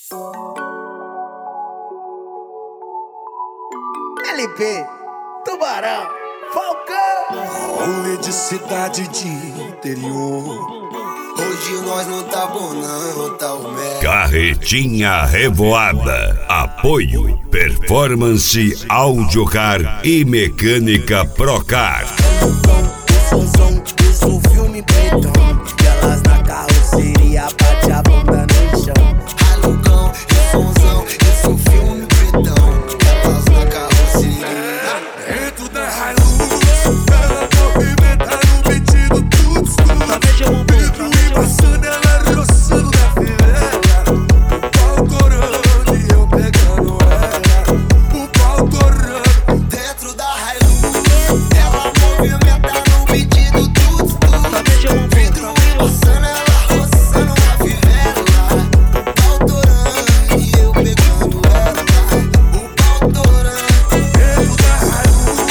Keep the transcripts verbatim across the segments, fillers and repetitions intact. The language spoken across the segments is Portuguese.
L P, Tubarão, Falcão. Rolê de cidade de interior. Hoje nós não tá bom não, tá o merda. Carretinha Revoada. Apoio, performance, audiocar e mecânica Procar. O som, isso um filme pretão. Elas na carroceria, bate a bunda no chão. Alucão, e somzão, isso um filme pretão. Elas na carroceria. Dentro da Hilux, ela movimenta no pedido tudo escuro. Vidro embaçando, ela roçando na fileira. O pau torando e eu pegando ela. O pau torando. Dentro da Hilux, ela movimenta no pedido tudo escuro. Vidro embaçando, ela roçando na fileira. O pau torando e eu pegando ela. O pau torando. Dentro da Hilux.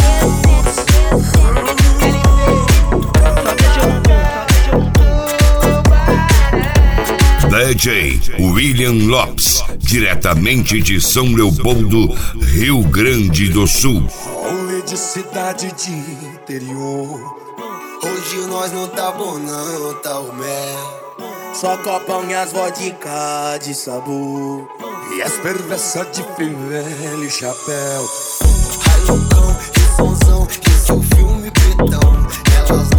D J William Lopes, diretamente de São Leopoldo, Rio Grande do Sul. Rolê de cidade de interior. Hoje nós não tá bom não, tá o mel. Só copão e as vodka de sabor. E as perversas de fivela e chapéu. Alucão, e somzão, isso é um filme pretão. Elas